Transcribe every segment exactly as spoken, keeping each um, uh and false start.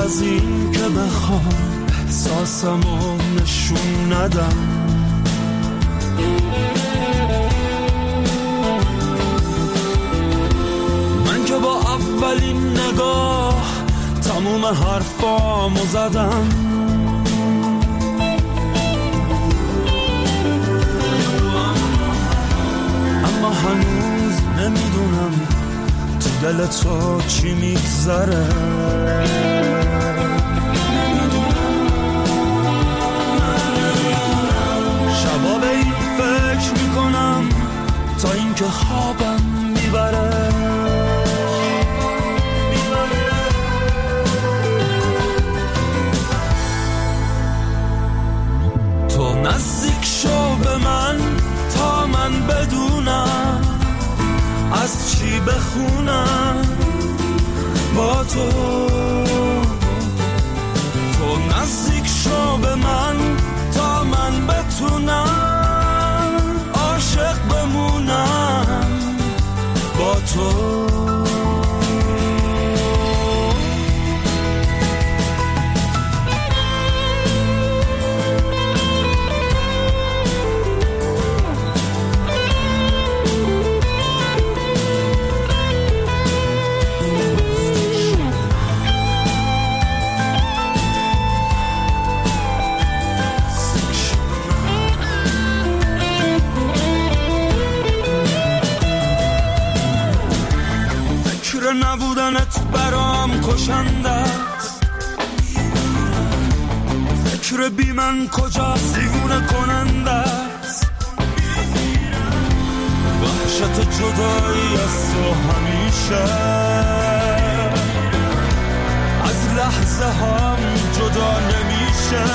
از این که بخوام احساسمو نشون ندم. من که با اولین نگاه تموم حرفامو زدم، اما هنوز نمیدونم تو دل تو چی میگذره. شبا به این فکر میکنم تا اینکه خوابم میبره. تو نزدیک شو به من تا من بدونم از چی بخونم با تو. تو نزدیک شو به من تا من بتونم عاشق بمونم با تو. نبودنت برام کشنده است، فکر بی من کجاست دیوونه کننده است. وحشت جدایی از تو همیشه از لحظه هم جدا نمیشه.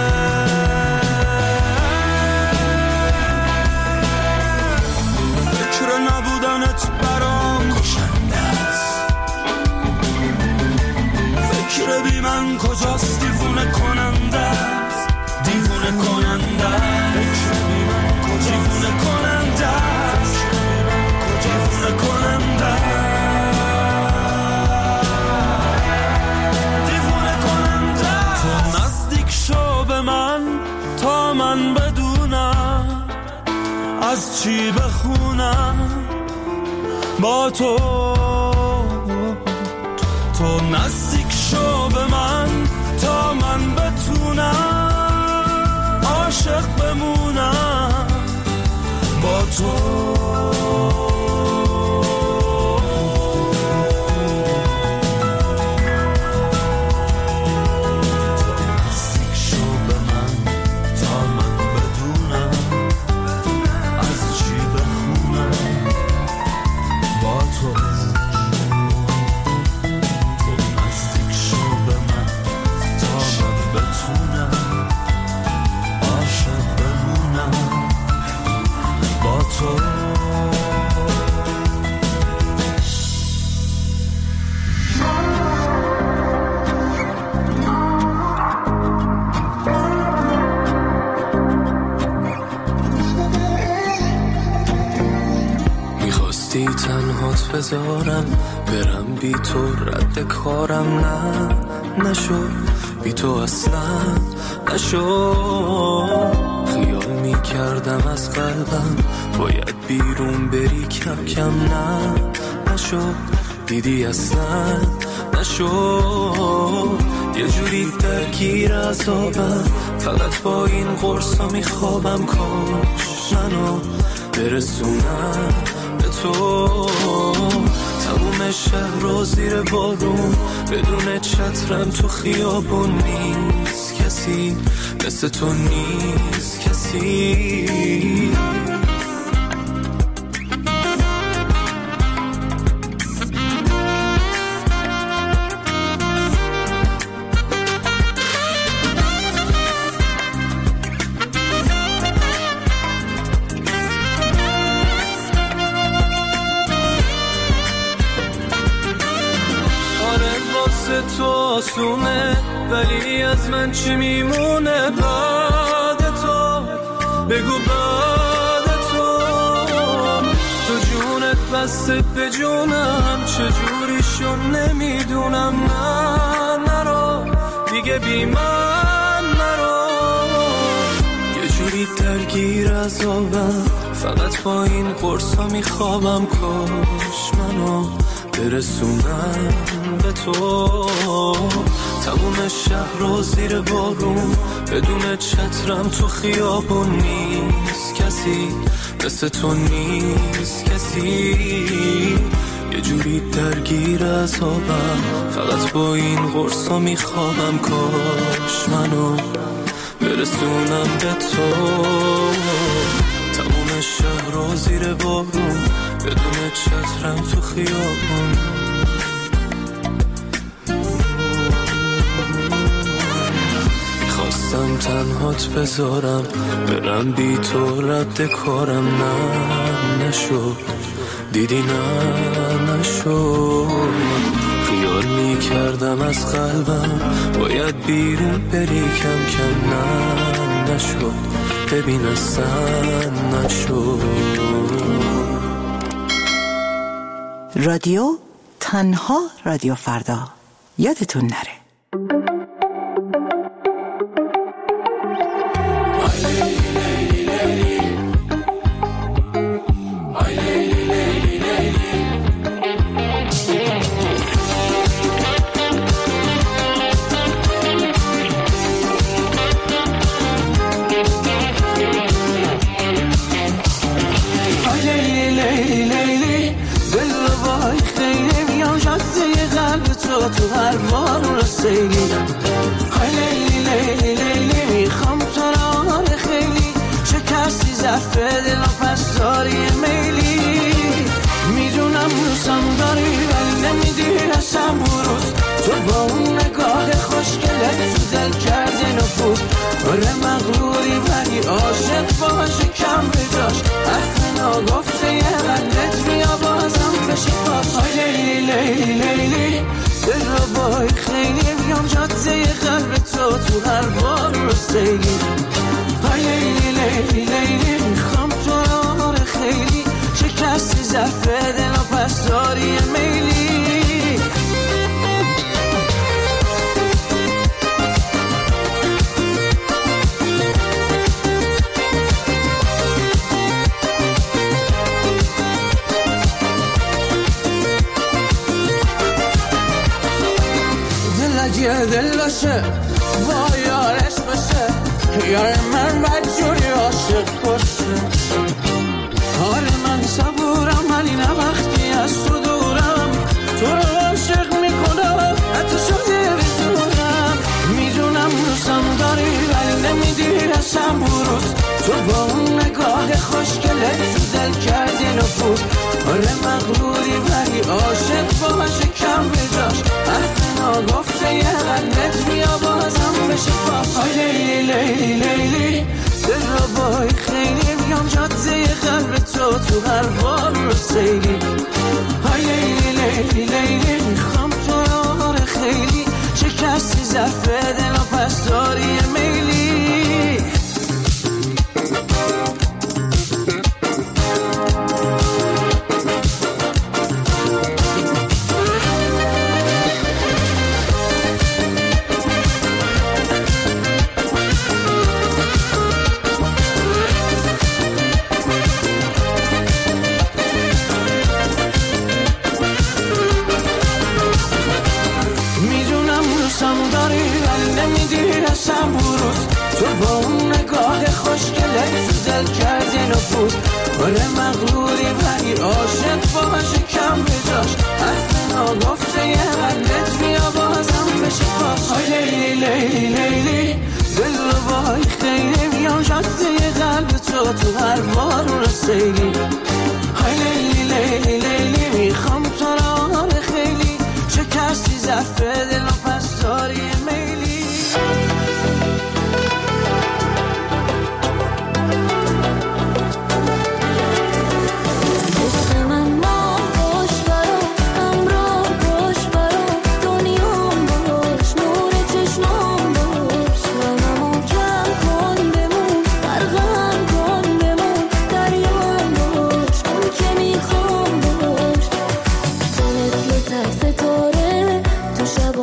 فکر نبودنت برام کشنده است، فکر بی من کجاست دیوونه کننده است. دیوونه کننده فکر بی من کجاست دیوونه کننده است. دیوونه کننده دیوونه کننده. تو نزدیک شو به من تا من بدونم از چی بخونم با تو. تو نزدیک شو به من تا من بتونم عاشق بمونم با تو. تنهات بذارم برم بی تو رد کارم، نه نشد بی تو اصلا نشد. خیال می کردم از قلبم باید بیرون بری کم کم، نه نشد دیدی اصلا نشد. یه جوری درگیر عذابم فقط با این قرصا می خوابم، کاش منو برسونم تو. تموم شهر رو زیر بارون بدون چترم تو خیابون، نیست کسی مثل تو، نیست کسی. تو آسونه ولی از من چی میمونه بعد تو؟ بگو بعد تو. تو جونت بسته به جونم چجوری شو نمیدونم، نه نرو دیگه بی من نرو. یه جوری درگیر عذابم، فقط با این قرصا میخوابم. کاش منو برسونم به تو. تموم شهر رو زیر بارون، بدون چترم تو خیابون. نیست کسی مثل تو، نیست کسی. یه جوری درگیر عذابم، فقط با این قرصا میخوابم. کاش منو برسونم به تو. تموم شهر رو زیر بارون، بدون چترم تو خیابون. میخواستم تنهات بذارم، برم بی تو رد کارم. نه نشد، دیدی نه نشد. خیال میکردم از قلبم باید بیرون بری کم کم. نه نشد، ببین اصلا نشد. رادیو تنها رادیو فردا، یادتون نره. تو هر بار رسیدی های لیلی لیلی لیلی. میخوام تو را خیلی شکستی ظرف دل و پس داری میلی. میدونم روزم داری ولی نمیدی رسم بروز. تو با اون نگاه خوشگلت تو دل کرده نفوذ. آره مغروری ولی عاشق باشه کم به جاش. حرف ناگفته یه غلط بیا بازم بشه پاس. های لیلی لیلی لیلی دل رو بای خیلی. میام جاده قلب تو تو هر بار رو سیلی. های لیلی لیلی لیلی. میخوام تو رو خیلی شکستی ظرف دل و پس داری میلی. یه دل باشه با یارش باشه، یار من بدجوری عاشق باشه. آره من صبورم ولی نه وقتی از تو دورم. تو رو عاشق میکنم حتی شده بزورم. میدونم روزم داری ولی نمیدی رسم بروز. تو با اون نگاه خوشگله تو دل کردی نفوذ. آره مغروری ولی عاشق باشه کم به جاش. حرف ناگفته یه غلط بیا بازم بشه پاس. های لیلی لیلی لیلی دل رو بای خیلی. میام جاده قلب تو تو هر بار رو سیلی. های لیلی لیلی لیلی. میخوام تو رو خیلی شکستی ظرف دل و پس داری میلی. تو با اون نگاه خوشگله تو دل کردی نفوذ. آره مغروری ولی عاشق باشه کم به جاش. حرف ناگفته یه غلط بیا بازم بشه پاس. های لیلی لیلی لیلی دل رو بای خیلی. میام جاده قلب تو تو هر بار رسیدی. های لیلی لیلی لیلی. میخوام تو را خیلی شکستی ظرف دل و پس داری میلی. شب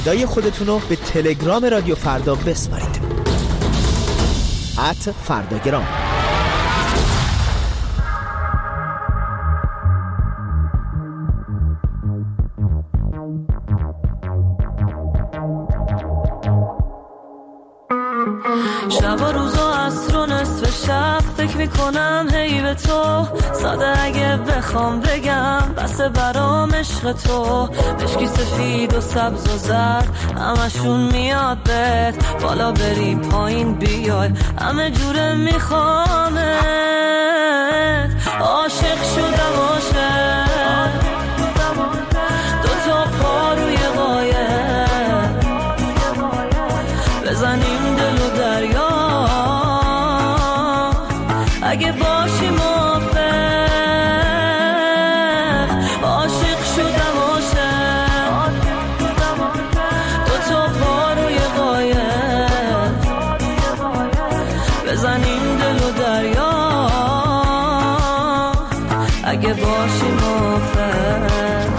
صدای خودتون رو به تلگرام رادیو فردا بسپارید. ات فرداگرام. شب و روز و عصر و نصف شب فکر میکنم هی به تو، ساده اگه بخوام بگم بس برام عشق تو. مشکی سفید و سبز و زرد همشون میاد بهت، بالا بری پایین بیای همه جوره میخوامت. عاشق شدم عاشق، دو تا پا روی قایق، بزنیم دل و دریا اگه باشی موافق. عاشق شدم عاشق، دو تا پا روی قایق، بزنیم دل و دریا اگه باشی موافق.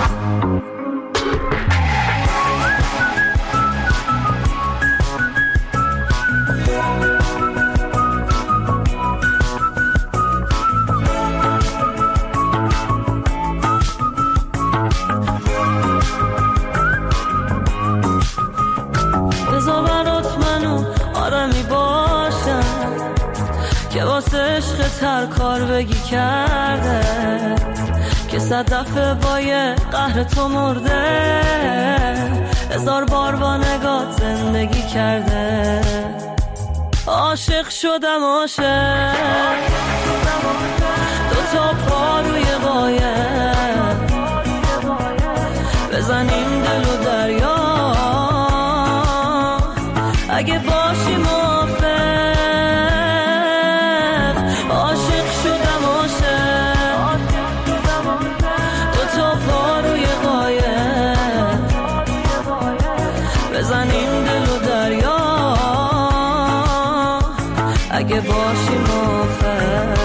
که واسه عشق تر کار بگی کرده، که صد دفعه با یه قهر تو مرده، هزار بار با نگات زندگی کرده. عاشق شدم عاشق، دو تا پا روی قایق، بزنیم دل و دریا اگه باشی موافق. عاشق شدم عاشق، دو تا پا روی قایق، بزنیم دل و دریا اگه باشی موافق.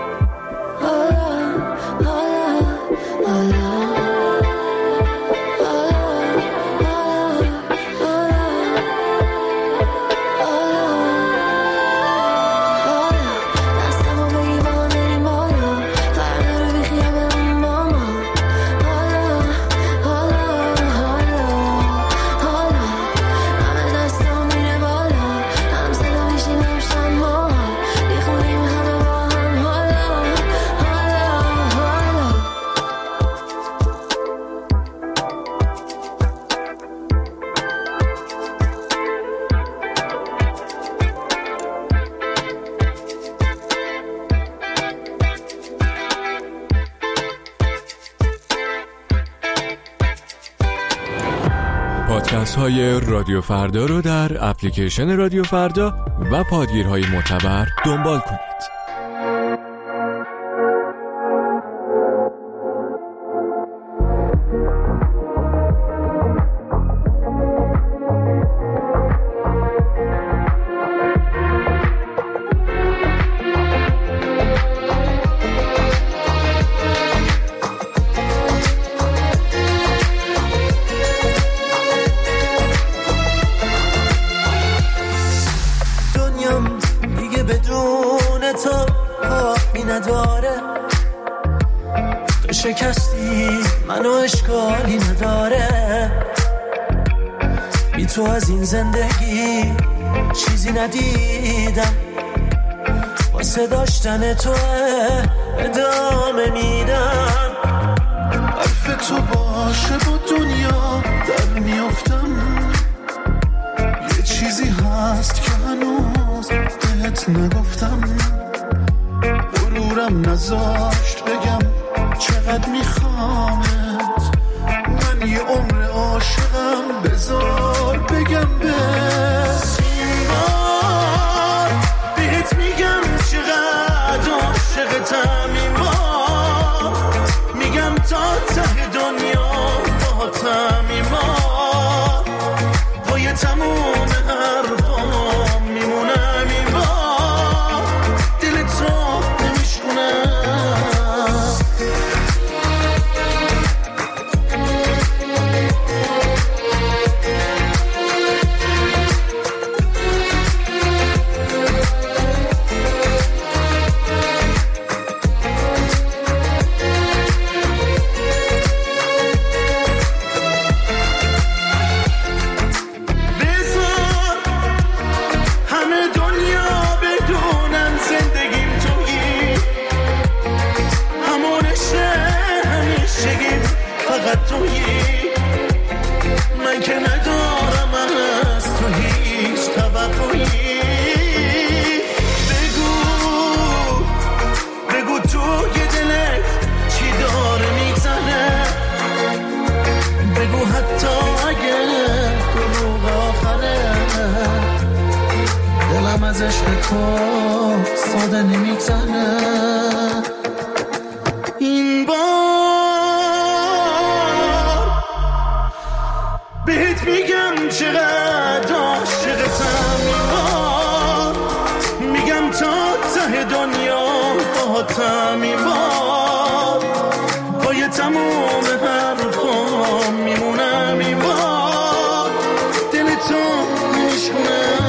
Oh پادکست های رادیو فردا رو در اپلیکیشن رادیو فردا و پادگیرهای معتبر دنبال کنید. شکستی منو اشکالی نداره، بی تو از این زندگی چیزی ندیدم، واسه داشتن تو ادامه میدم. حرف تو باشه با دنیا در میافتم، یه چیزی هست که هنوز بهت نگفتم، غرورم نذاشت بگم چقدر میخوامت، من یه عمر عاشقم، بذار بگم به این بار بهت میگم چقدر عاشقتم، این بار میگم تا ته دنیا باهاتم، این بار پای تموم حرفام میمونم، این بار دل تو نمیشکنم. من که ندارم از تو هیچ توقعی، بگو بگو تو یه دلت چی داره میگذره، بگو حتی اگه دروغ آخره، دلم از عشق تو ساده نمیگذره. این بار بهت میگم چقدر عاشقتم، این بار میگم تا ته دنیا باهاتم، این بار پای تموم حرفام میمونم، این بار دل تو نمیشکنم.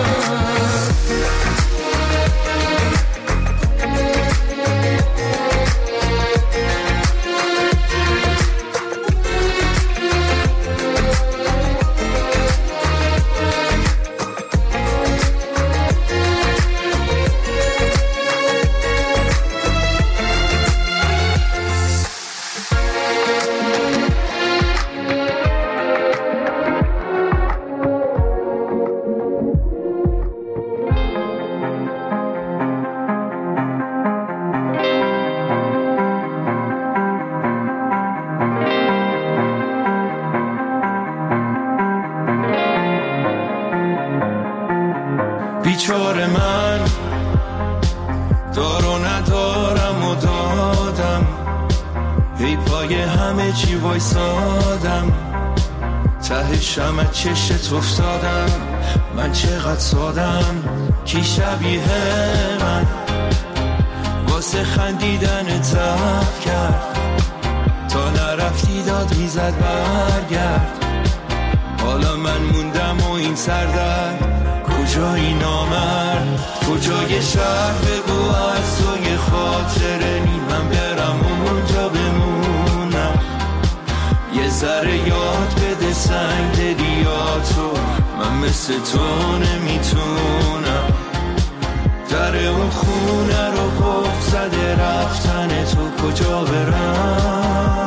بیچاره من دار و ندارم و دادم، ای پای همه چی وایسادم، ته شمع چشت افتادم، من چقدر سادم، کی شبیه من واسه خندیدن ضعف کرد، تا نرفتی داد میزد برگرد، حالا من موندم و این سردرد، کجایی نامرد، کجای شهر بگو از تو یه خاطره نی، من برم اونجا بمونم، یه ذره یاد بده سنگ دلیاتو، من مثل تو نمیتونم، در اون خونه رو قفل زده رفتن تو، کجا برم،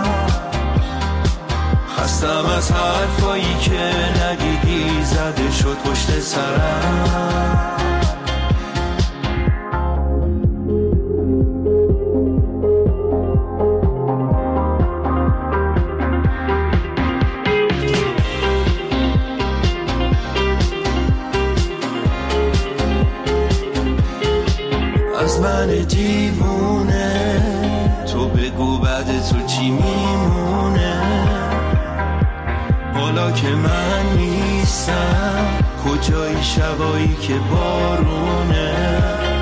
خستم از حرفایی که ندیدی زده شد پشت سرم. از من دیوونه، تو بگو بعد تو چی میمونه. حالا که من نیستم کجای شبایی که بارونه،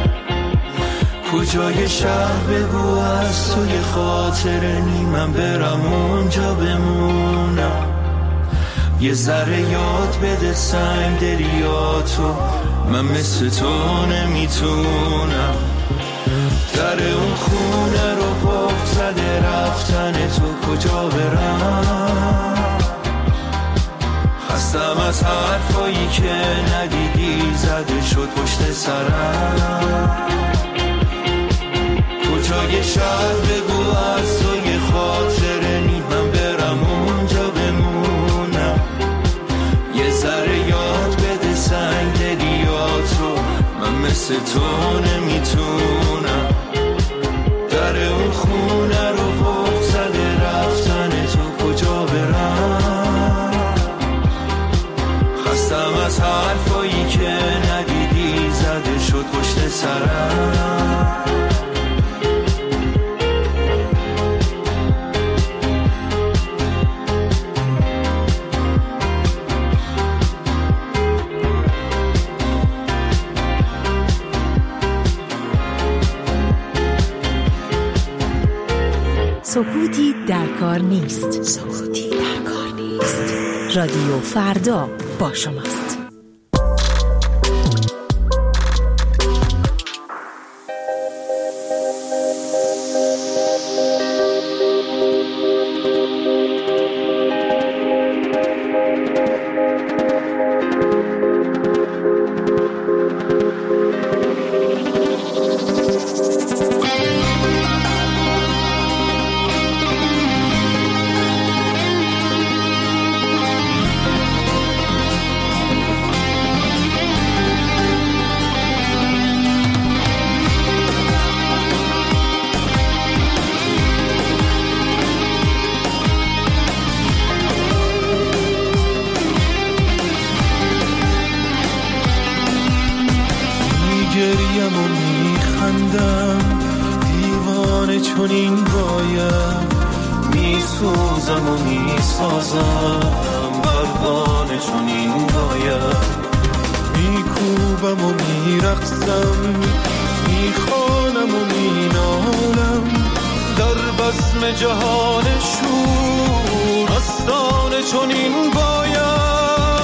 کجای شهر بگو از توی خاطر نیمم برم اونجا بمونم. یه ذره یاد بده سنگ دریاتو، من مثل تو نمیتونم. در اون خونه رو قفل زده رفتن تو، کجا برم؟ خستم از حرفایی که ندیدی زده شد پشت سرم. کجای شهر بگو از توی خاطر نیمم برم اونجا بمونم. یه ذره یاد بده سنگ دریاتو، من مثل تو نمیتونم. در اون خونه رو قفل زده رفتن تو، کجا برم؟ خستم از حرفایی که ندیدی زده شد پشت سرم. سکوتی در کار نیست. سکوتی در کار نیست. رادیو فردا با شماست. میگریم و میخندم، دیوانه چنین باید. میسوزم و میسازم، پروانه چنین باید. میکوبم و میرقصم، میخوانم و مینالم. در بزم جهان شور مستانه چنین باید.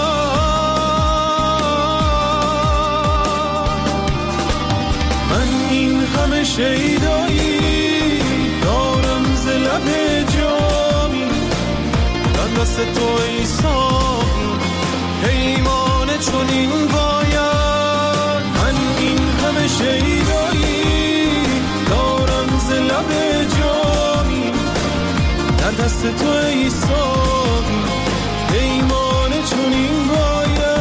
همه شیدایی دارم ز لب جامی، در دست تو ای ساقی پیمانه چنین باید. من این همه شیدایی دارم ز لب جامی، در دست تو ای ساقی پیمانه چنین باید.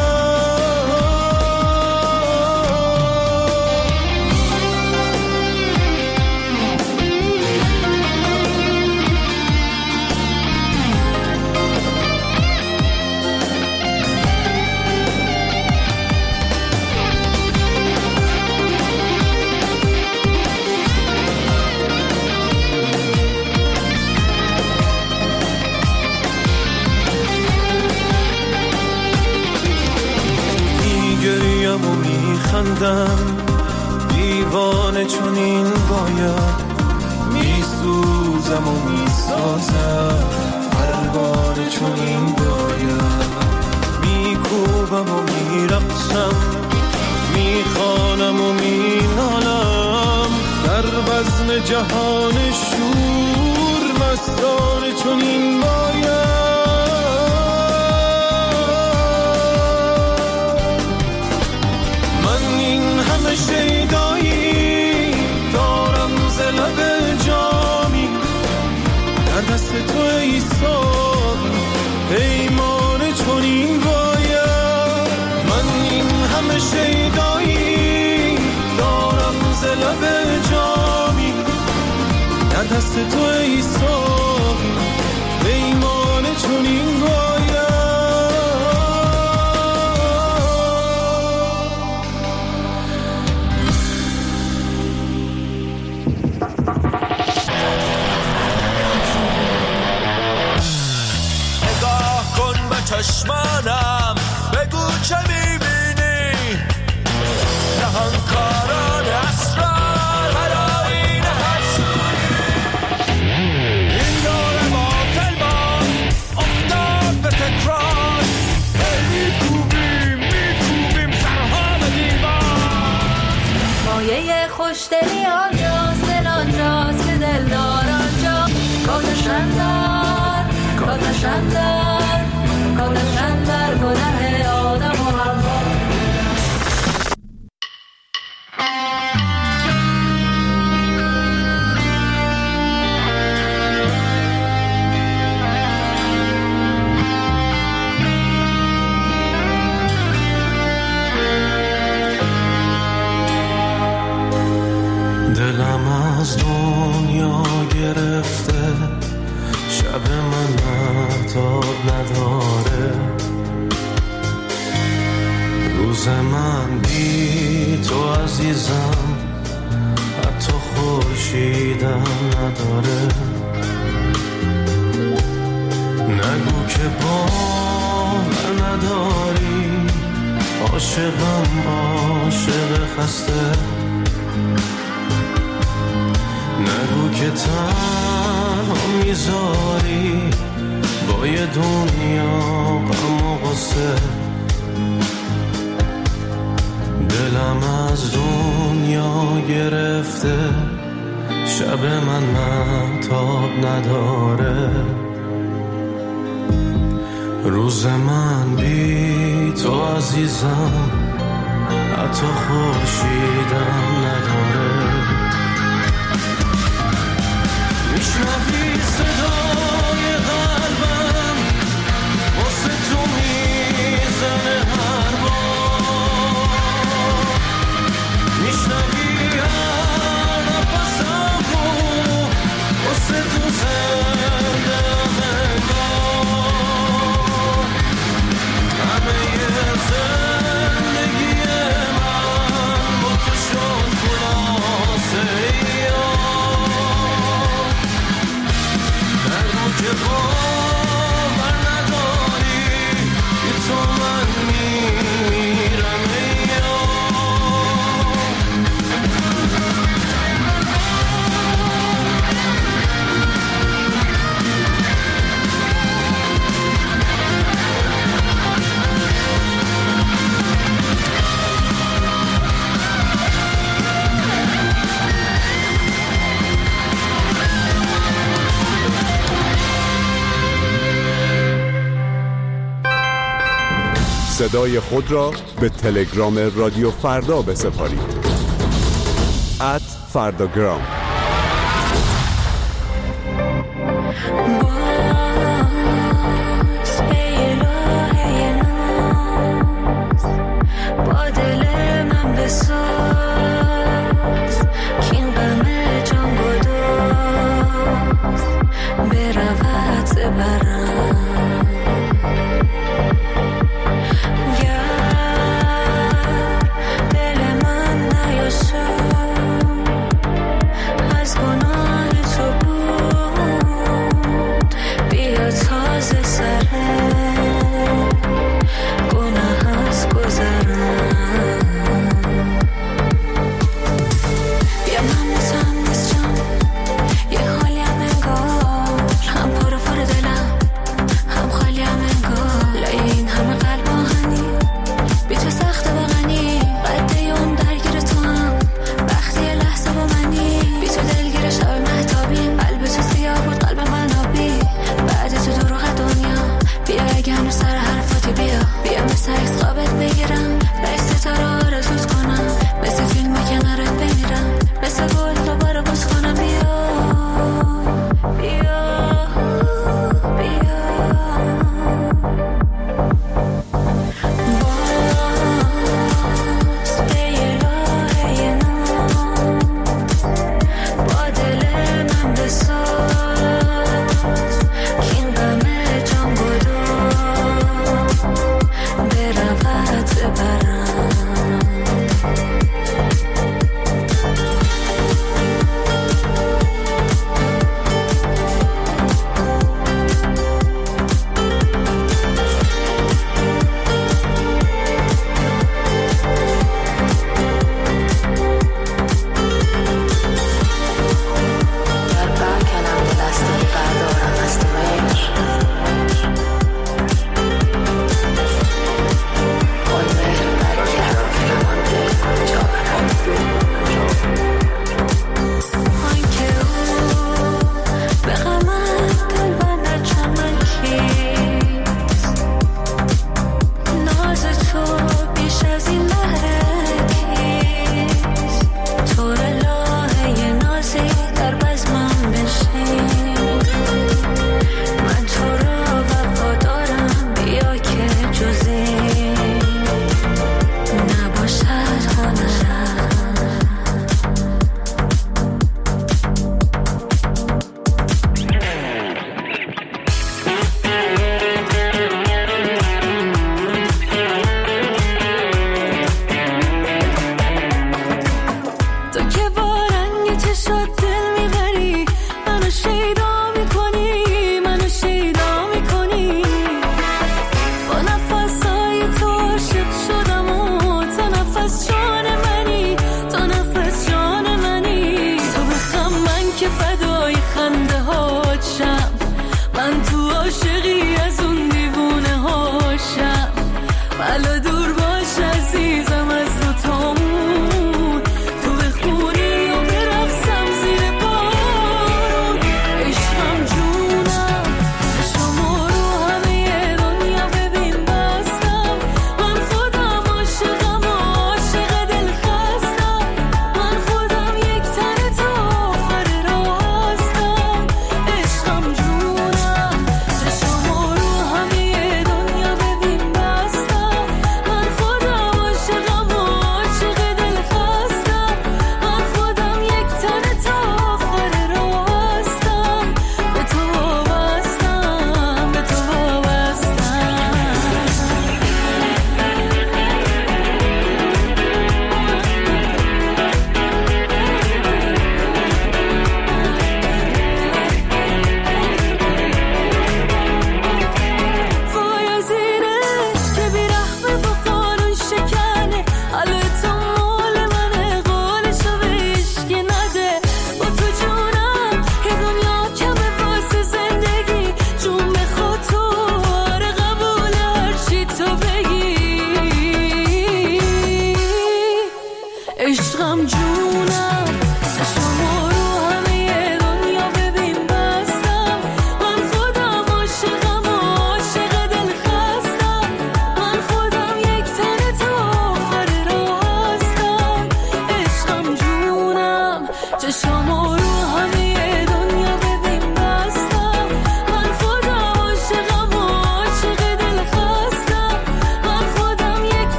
میگریم و میخندم، دیوانه چنین باید. میسوزم و میسازم، پروانه چنین باید. میکوبم و میرقصم، میخوانم و مینالم. در بزم جهان شور مستانه چنین باید. شیدایی دارم ز لب جامی، در دست تو ای ساقی پیمانه چنین باید. من این همه شیدایی دارم ز لب جامی، در دست تو ای ساقی پیمانه چنین باید. خوشدلی آنجاست، دل آنجاست که دلدار آنجا. کاتشن در کاتشن در کاتشن در گناه آدم و حوا. دلم از دنیا گرفته، شب من مهتاب نداره، روز من بی تو عزیزم حتی خورشیدم نداره. نگو که باور نداری، عاشقم عاشق خسته. نگو که تنها میذاری با یه دنیا غم و غصه. دلم از دنیا گرفته، شب من مهتاب نداره، روز من بی تو عزیزم حتی خورشیدم نداره. میشنوی صدای قلبم واسه تو میزنه هر بار، میشنوی هر نفسم رو واسه تو زنده انگار. همه زندگی من با تو شد خلاصه که باور نداری، که تو من میمیرم ایا. صدای خود را به تلگرام رادیو فردا بسپارید. ات فرداگرام. با دل من بساز کین غم جان گداز برود زبرم.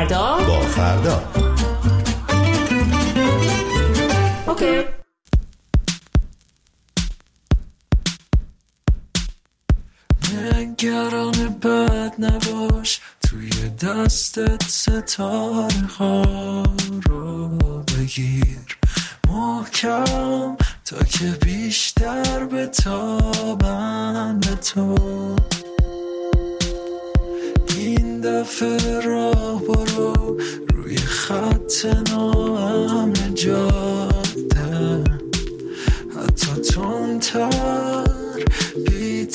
فردا با فردا. اوکی. نگران بد نباش، توی دستت ستاره ها رو بگیر محکم تا که بیشتر بتابن به تو. این دفعه راه برو روی خط ناامن جاده، حتی تندتر بی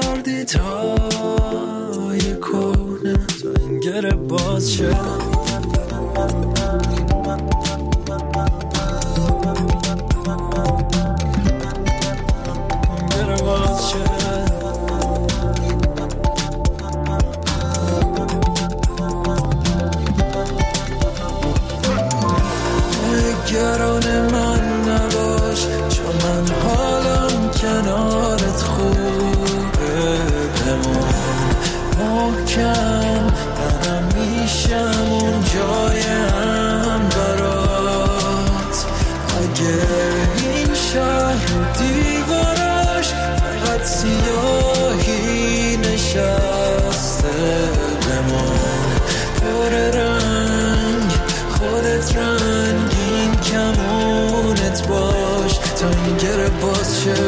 تردیدهای کهنه تا این گره باز شه. نگران من نباش، چون من حالم کنارت خوبه. بمون محکم، منم میشم اون جایم برات. اگه این شهر دیوارش فقط سیاهی نشسته، بمون پر رنگ خودت رنگین کمونت باش تا این گره باز شه.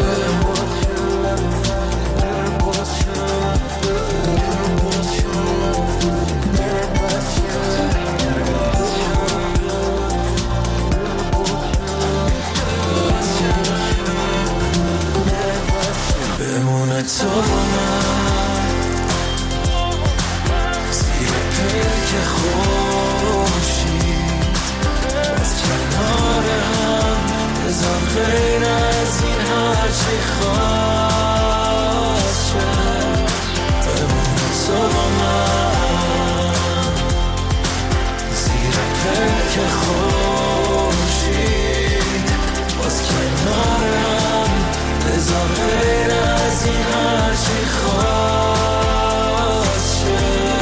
بمونه تو با من زیر پلک خورشید، باز کنار هم بذار غیر از این هرچی خواست شه. بمونه تو با من زیر پلک خورشید، باز کنار هم بذار غیر از این هرچی خواست شه.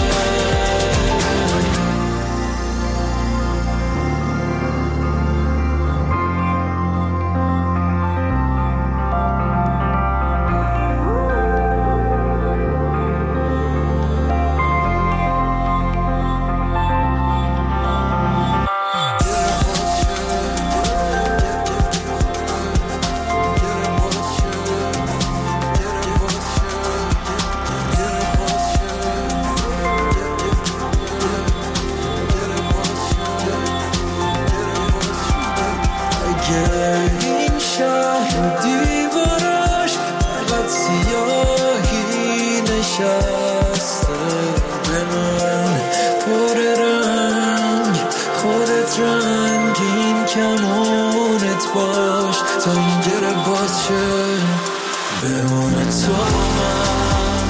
این شهر دیوارش فقط سیاهی نشسته، به من پر رنگ خودت رنگین کمونت باش تا این گره باز شه. بمونه تو من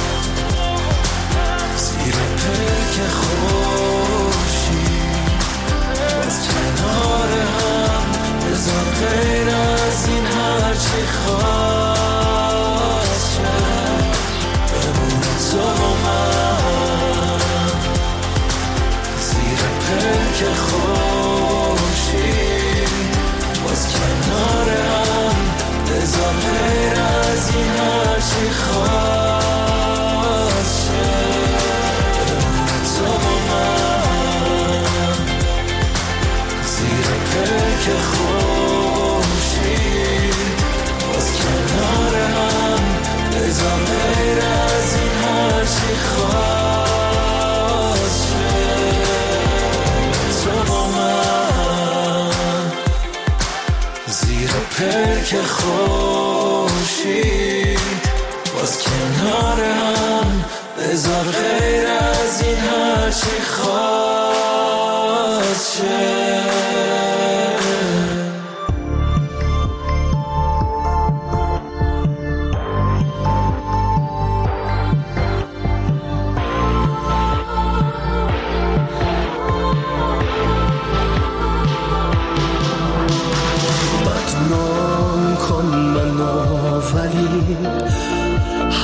زیر پلک خورشید، باز کنار هم بذار غیر از این هرچی خواست شه. بمونه تو با من زیر پلک خورشید، باز کنار هم بذار غیر از این هرچی خواست شه. بمونه تو با من زیر پلک خورشید، باز کنار هم بذار غیر از این هرچی خواست شه. تو با من زیر پلک خورشید، باز کنار هم بذار غیر از این هرچی خواست شه.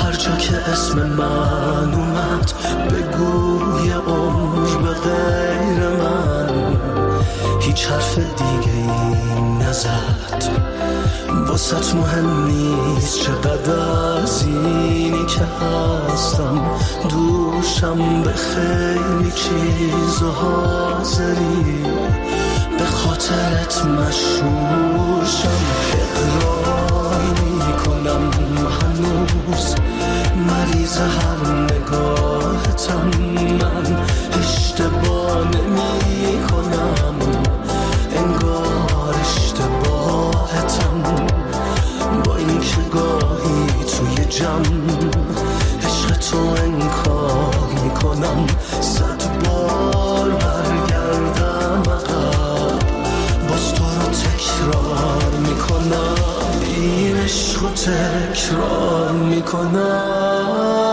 هر جا که اسم من اومد بگو یه عمر به غیر من هیچ حرف دیگه این نزد واسط مهم نیست چقدر از اینی که هستم دوشم به خیلی چیز و حاضری به خاطرت مشهورشم اقرار میکنم هنوز مریض هر نگاهتم من اشتباه نمی کنم انگار اشتباهتم با این که گاهی توی جمع عشق تو انکار میکنم صد بار برگردم عقب باز تو رو تکرار میکنم این عشق رو تکرار میکنم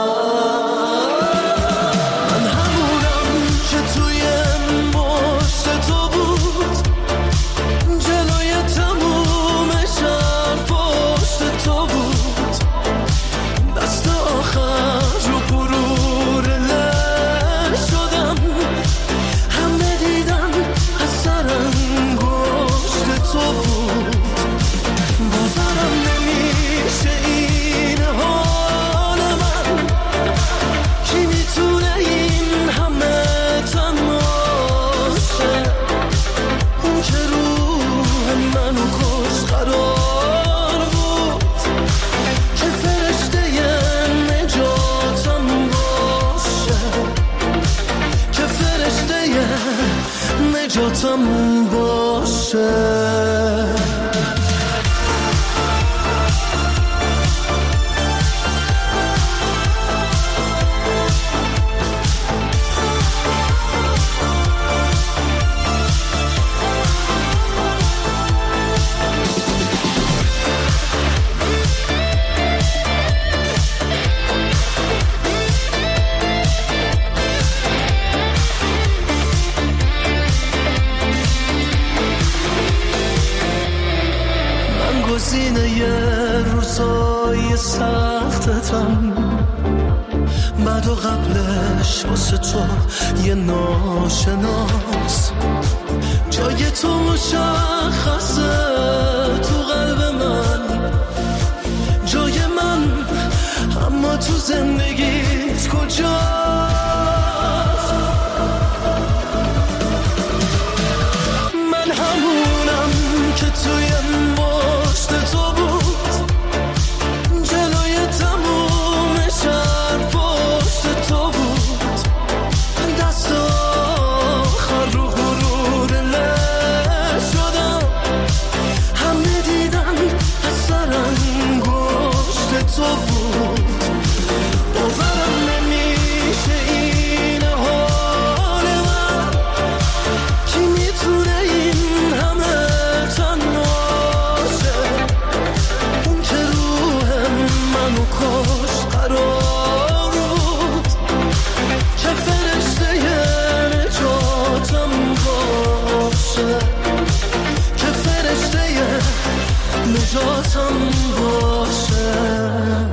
من همونم که توی مشت تو بود جلوی تموم شهر پشت تو بود دست آخر رو غرور لر شدم همه دیدن از سر انگشت تو بود باورم نمیشه این حال من کی میتونه این همه تنهاشه اون که روح منو کش قرار بود که فرشته نجاتم باشه که فرشته نجاتم باشه گزینه یه روزای سختتم بعد و قبلش واسه تو یه ناشناس جای تو مشخصه تو قلب من جای من اما تو زندگیت کجاست من همونم که توی مشت تو بود جلوی تموم شهر پشت تو بود دست آخر رو غرور لر شدم همه دیدن از سر انگشت تو بود باورم نمیشه این حال من کی میتونه این همه تنهاشه اون که روح منو کش قرار بود که فرشته نجاتم باشه که فرشته نجاتم باشه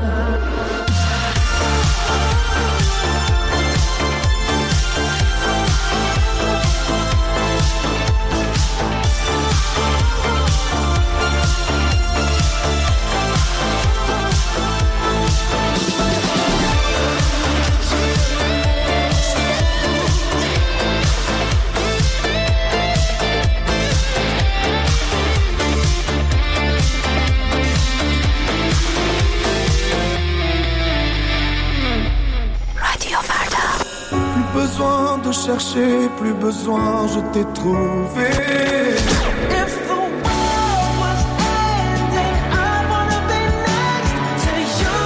besoin de chercher, plus besoin, je t'ai trouvé. If the world was ending, I wanna be next to you.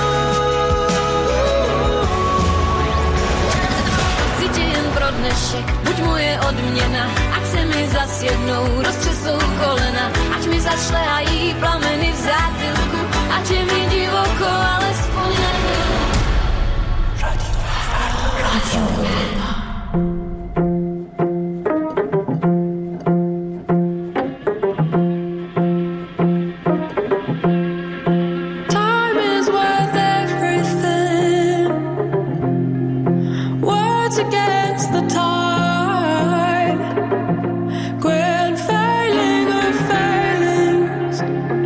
Cítim pro dnešek, buď moje odměna, ať se mi zas jednou roztřesou kolena, ať mi zašlehají plameny v zátylku, ať je mi divoko, alespoň nevím. Radio Radio Time is worth everything. fights against the tide. Grand failing of failings,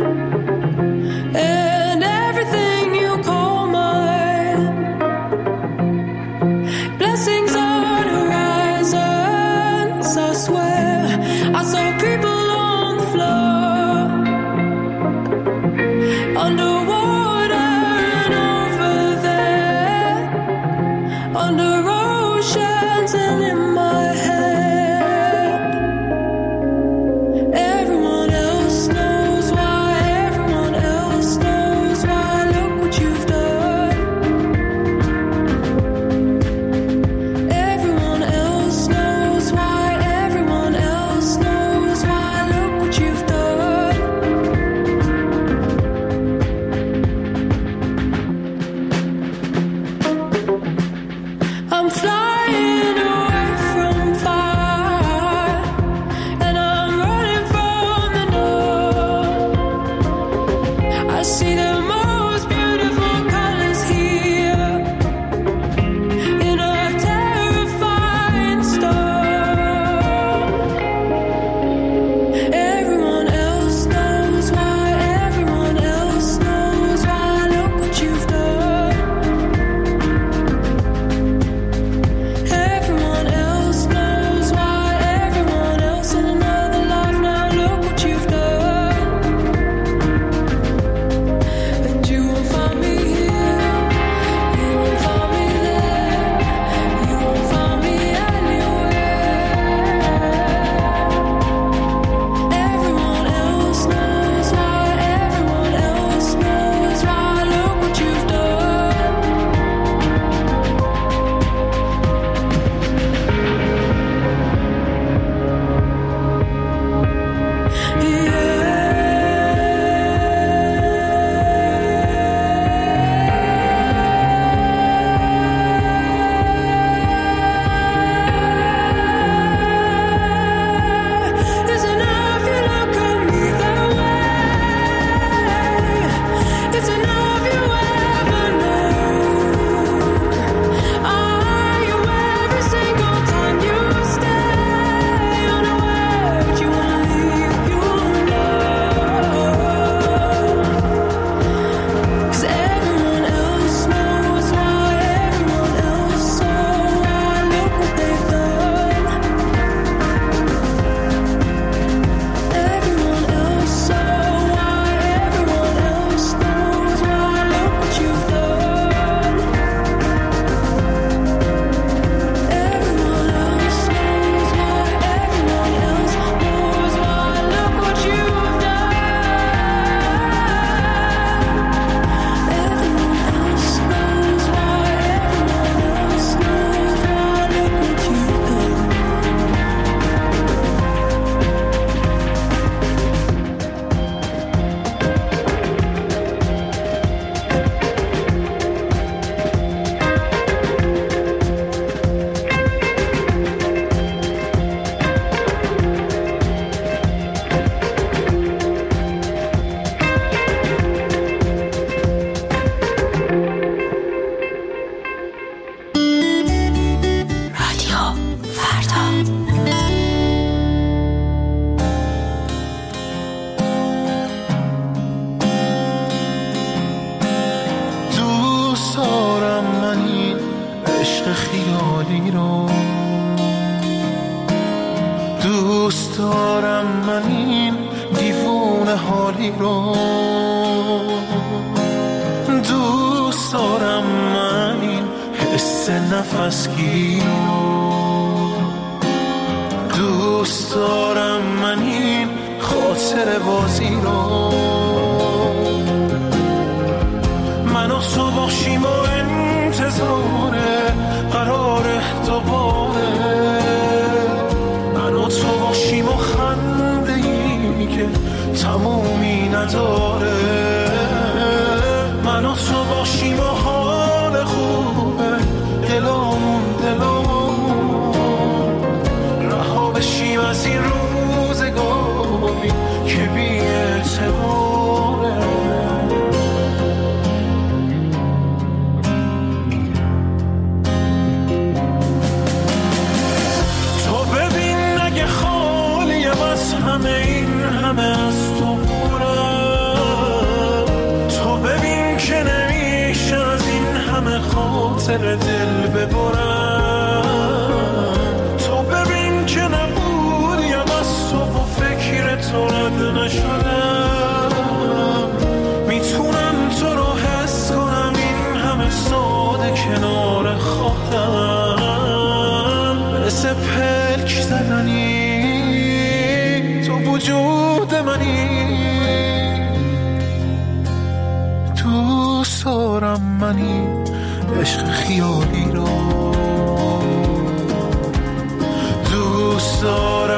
and everything you call mine. Blessings on horizons, I swear. I saw people on the floor, underwater and over there, under oceans and in my head. Everyone else knows why, everyone else knows why. Look what you've done. Everyone else knows why, everyone else knows why. Look what you've done. I'm flying away from fire, and I'm running from the north. I see the most beautiful colors here in a terrifying storm. Everyone else knows why, everyone else knows why. Look what you've done. Everyone else knows why, everyone else in another life now. Look what you've done. And you won't find me here, you won't find me there, you won't find me anywhere. Everyone else knows why, everyone else knows why. Look what you've done. Isn't enough you look at me that way? It's enough you ever know. Are you every single time you stay unaware that you wanna leave, you know? 'Cause everyone else knows why, everyone else knows why. Look what they've done. Everyone else knows why, everyone else knows why. Look what you've done. Everyone else knows why, everyone else knows why. Look what you've done. Everyone else knows why, everyone else knows why. Look what you've done. رادیو فردا. دوست دارم من این عشق خیالی رو، دوست دارم من این دیوونه حالی رو، دوست دارم من این حس نفسگیر رو، دوست دارم من این خاطر بازی رو. من و تو باشیم و انتظار قرار دوباره، من و تو باشیم و خنده ای که تمومی نداره، من و تو باشیم و حال خوبه دلامون دلامون، رها بشیم از این روزگاری که بی اعتباره. خاطر دل ببرم. تو ببین که نبودیم از تو و فکر تو رد نشدم. میتونم تو رو حس کنم این همه ساده کنار خودم. مثل پلک زدنی تو وجود منی، دوست دارم منی عشق خیالی رو، دوست دارم